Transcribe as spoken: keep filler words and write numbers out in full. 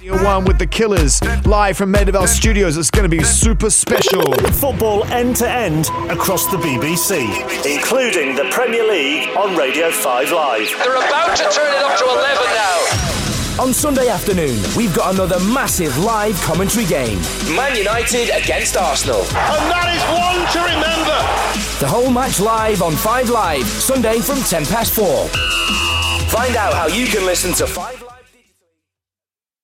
One with the Killers, live from Medeville Studios. It's going to be super special. Football end to end across the B B C, including the Premier League on Radio five Live. They're about to turn it up to eleven now. On Sunday afternoon, we've got another massive live commentary game. Man United against Arsenal. And that is one to remember. The whole match live on five Live, Sunday from ten past four. Find out how you can listen to five